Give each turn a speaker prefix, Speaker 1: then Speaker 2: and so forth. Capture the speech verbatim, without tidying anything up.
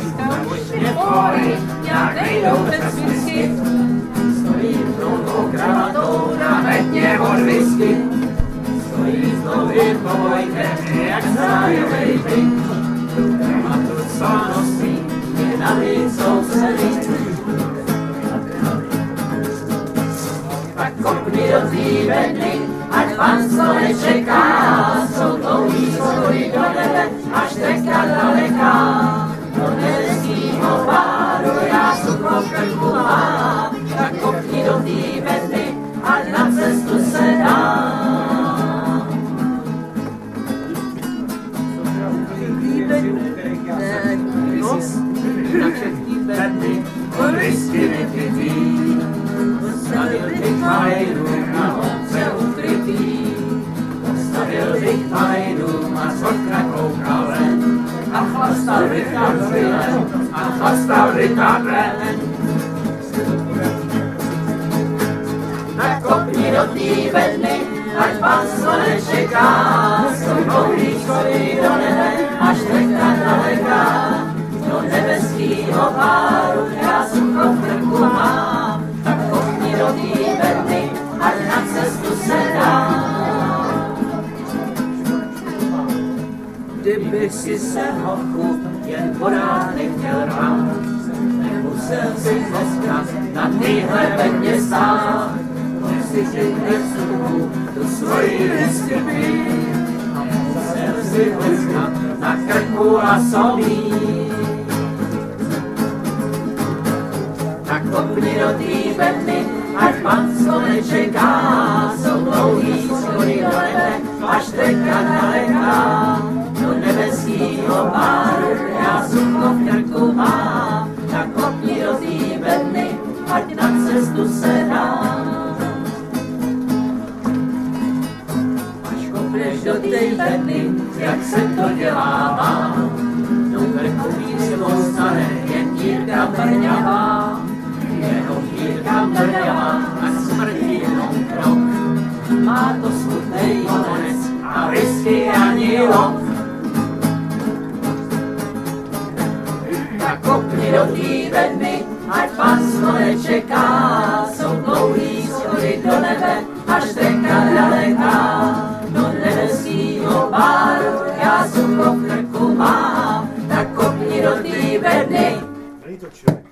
Speaker 1: Mě pory, jak nejdou bez whisky, stojí dlouhou kravatou na hrtně od whisky. Stojí znovu povojte, jak zájovej byt, a tu slavností je navíc sousedí. Tak kopni do tvý bedny, ať pan co nečeká, jsou dlouhý schody do nebe, až treka daleká. Do nebeskýho páru já sucho v krku mám, tak kopni do tvý bedny, ať na cestu se dám. Na všechny bedny, od whisky vypitý, postavil bych malej dům na obce ukrytý. Postavil bych malej dům a z okna koukal ven, a chlastal bych tam chvíle, a chlastal bych tam ven. Tak kopni do tý bedny, ať pan co nečeká, jsou dlouhý schody do nebe, až treka daleká. Do nebeskýho páru já sucho v krku mám, tak kopni do tý bedny, ať na cestu se dám. Kdyby si se hochu jen porád nechtěl rvát, nemusel si dneska na týhle bedně stát. Mohl si chytne v suchu tu svoji whisky pít, a musel si dneska na krku a solí. Tak kopni do tý bedny, ať pan co nečeká, jsou dlouhý schody do nebe, až treka daleká. Do nebeskýho páru já sucho v krku mám, tak kopni do tý bedny, ať na cestu se dám. Až kopneš do tý bedny, jak se to dělává, do krku víc ostane jen dírka brňavá. Jenom dírka brňavá a smrdí jenom krok, má to smutnej konec a whisky ani lok. Tak kopni do tý bedny, ať pan co nečeká, jsou dlouhý schody do nebe, až treka daleká. Do nebeskýho páru já sucho v krku mám, tak kopni do tý bedny.